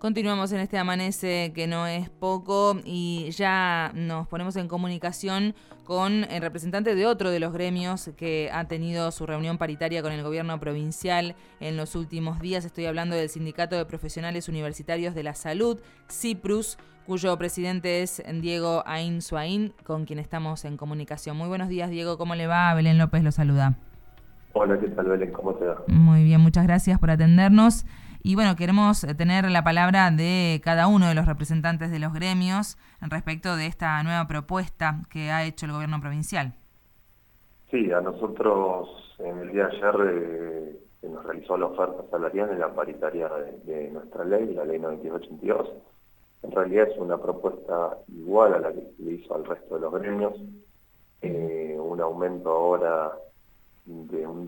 Continuamos en este amanece que no es poco y ya nos ponemos en comunicación con el representante de otro de los gremios que ha tenido su reunión paritaria con el gobierno provincial en los últimos días. Estoy hablando del Sindicato de Profesionales Universitarios de la Salud, SIPRUS, cuyo presidente es Diego Aínsuain, con quien estamos en comunicación. Muy buenos días, Diego. ¿Cómo le va? Belén López lo saluda. Hola, ¿qué tal, Belén? ¿Cómo te va? Muy bien, muchas gracias por atendernos. Y bueno, queremos tener la palabra de cada uno de los representantes de los gremios respecto de esta nueva propuesta que ha hecho el gobierno provincial. Sí, a nosotros en el día de ayer se nos realizó la oferta salarial en la paritaria de nuestra ley, la ley 9882. En realidad es una propuesta igual a la que se le hizo al resto de los gremios, un aumento ahora de un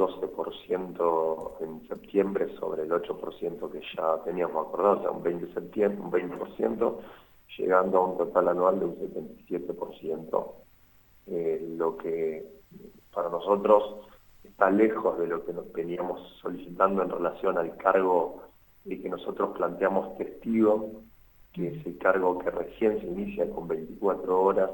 12% en septiembre sobre el 8% que ya teníamos acordado, o sea, un 20%, llegando a un total anual de un 77%, lo que para nosotros está lejos de lo que nos veníamos solicitando en relación al cargo que nosotros planteamos testigo, que es el cargo que recién se inicia con 24 horas,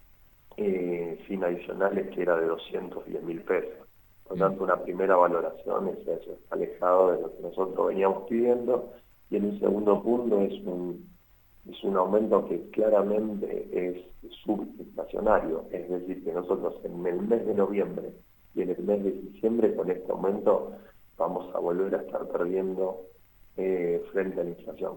sin adicionales, que era de 210.000 pesos. Por lo tanto, una primera valoración es eso, está alejado de lo que nosotros veníamos pidiendo, y en un segundo punto es un aumento que claramente es subestacionario, es decir, que nosotros en el mes de noviembre y en el mes de diciembre con este aumento vamos a volver a estar perdiendo frente a la inflación.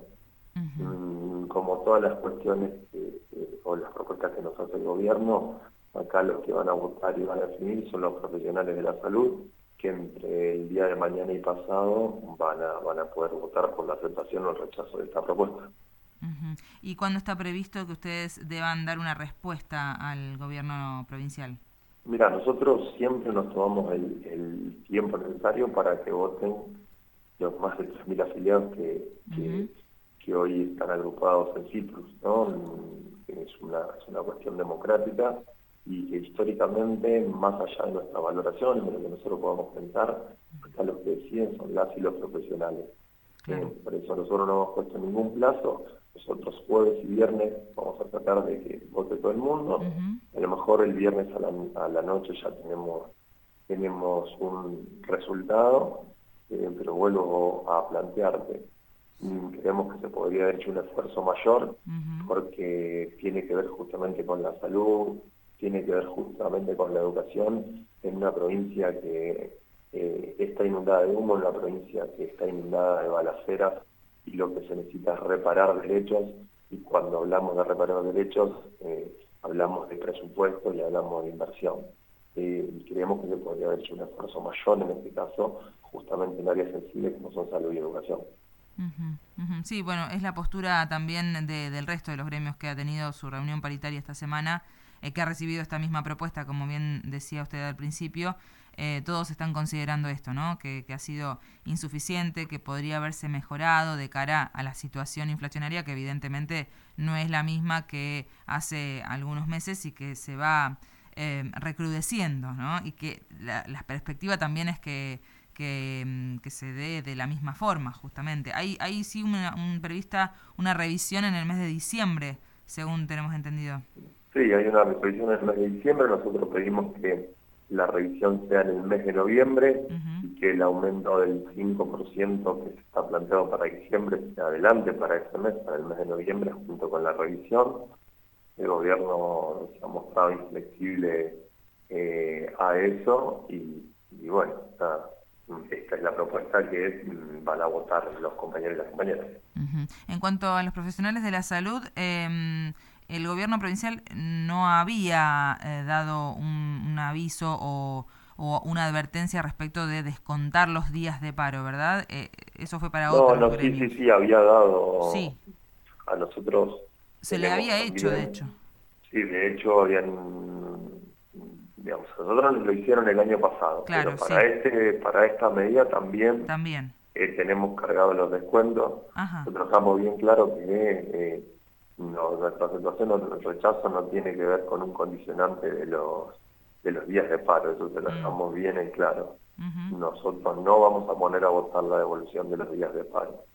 Como todas las cuestiones o las propuestas que nos hace el gobierno, acá los que van a votar y van a definir son los profesionales de la salud, que entre el día de mañana y pasado van a poder votar por la aceptación o el rechazo de esta propuesta. ¿Y cuándo está previsto que ustedes deban dar una respuesta al gobierno provincial? Mira, nosotros siempre nos tomamos el tiempo necesario para que voten los más de 3.000 afiliados que hoy están agrupados en SIPRUS, ¿no? Es una cuestión democrática y que históricamente, más allá de nuestra valoración, de lo que nosotros podamos pensar, acá los que deciden son las y los profesionales. Claro. Por eso nosotros no hemos puesto ningún plazo. Nosotros jueves y viernes vamos a tratar de que vote todo el mundo. A lo mejor el viernes a la noche ya tenemos un resultado, pero vuelvo a plantearte. Creemos que se podría haber hecho un esfuerzo mayor porque tiene que ver justamente con la salud, tiene que ver justamente con la educación en una provincia que está inundada de humo, en una provincia que está inundada de balaceras, y lo que se necesita es reparar derechos, y cuando hablamos de reparar derechos hablamos de presupuesto y hablamos de inversión. Y creemos que se podría haber hecho un esfuerzo mayor en este caso, justamente en áreas sensibles como son salud y educación. Sí, bueno, es la postura también del resto de los gremios que ha tenido su reunión paritaria esta semana, que ha recibido esta misma propuesta, como bien decía usted al principio. Todos están considerando esto, ¿no? Que ha sido insuficiente, que podría haberse mejorado de cara a la situación inflacionaria, que evidentemente no es la misma que hace algunos meses y que se va recrudeciendo, ¿no? Y que la perspectiva también es que se dé de la misma forma, justamente. Hay sí prevista una revisión en el mes de diciembre, según tenemos entendido. Sí, hay una revisión en el mes de diciembre. Nosotros pedimos que la revisión sea en el mes de noviembre y que el aumento del 5% que se está planteado para diciembre se adelante para ese mes, para el mes de noviembre, junto con la revisión. El gobierno se ha mostrado inflexible a eso y bueno, esta es la propuesta que van a votar los compañeros y las compañeras. En cuanto a los profesionales de la salud, el gobierno provincial no había dado un aviso o una advertencia respecto de descontar los días de paro, ¿verdad? Eso fue para otros gremios. Sí, había dado Sí, a nosotros. se le Tenemos había hecho, de también, hecho. sí, de hecho digamos, nosotros lo hicieron el año pasado, Claro, pero sí, para esta medida también también. tenemos cargados los descuentos. Ajá. Nosotros dejamos bien claro que nuestra situación o nuestro rechazo no tiene que ver con un condicionante de los días de paro, eso te lo dejamos bien en claro. Nosotros no vamos a poner a votar la devolución de los días de paro.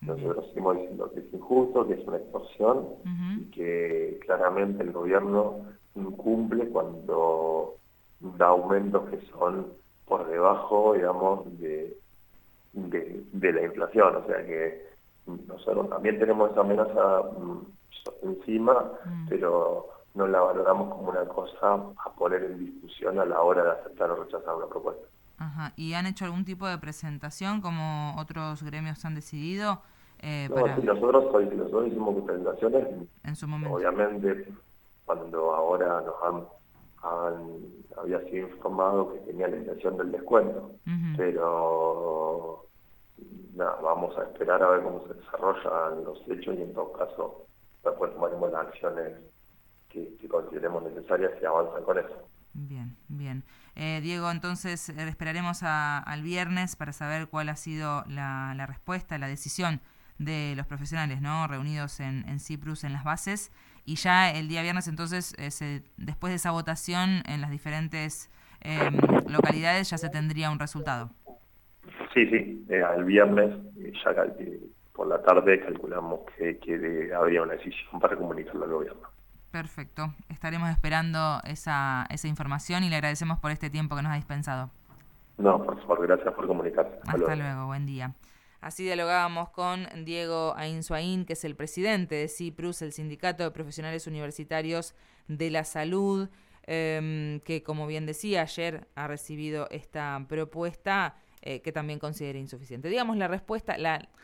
Bien. Nosotros seguimos diciendo que es injusto, que es una extorsión y que claramente el gobierno incumple cuando da aumentos que son por debajo, digamos, de la inflación. O sea que nosotros también tenemos esa amenaza encima, pero no la valoramos como una cosa a poner en discusión a la hora de aceptar o rechazar una propuesta. Ajá. ¿Y han hecho algún tipo de presentación como otros gremios han decidido No, si nosotros hicimos presentaciones, en su momento? obviamente cuando ahora había sido informado que tenía la intención del descuento, pero nada, vamos a esperar a ver cómo se desarrollan los hechos y en todo caso después tomaremos las acciones que consideremos necesarias y avanzan con eso. Bien, bien. Diego, entonces esperaremos al viernes para saber cuál ha sido la respuesta, la decisión de los profesionales, ¿no? Reunidos en Cyprus, en las bases. Y ya el día viernes, entonces, después de esa votación en las diferentes localidades, ya se tendría un resultado. Sí, el viernes, por la tarde, calculamos que habría una decisión para comunicarlo al gobierno. Perfecto. Estaremos esperando esa información y le agradecemos por este tiempo que nos ha dispensado. No, por favor, gracias por comunicarse. Hasta luego, buen día. Así dialogábamos con Diego Ainsuain, que es el presidente de CIPRUS, el Sindicato de Profesionales Universitarios de la Salud, que, como bien decía, ayer ha recibido esta propuesta que también considera insuficiente. Digamos, la respuesta,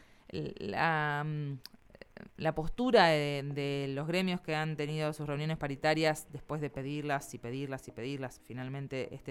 la postura de los gremios que han tenido sus reuniones paritarias después de pedirlas y pedirlas y pedirlas, finalmente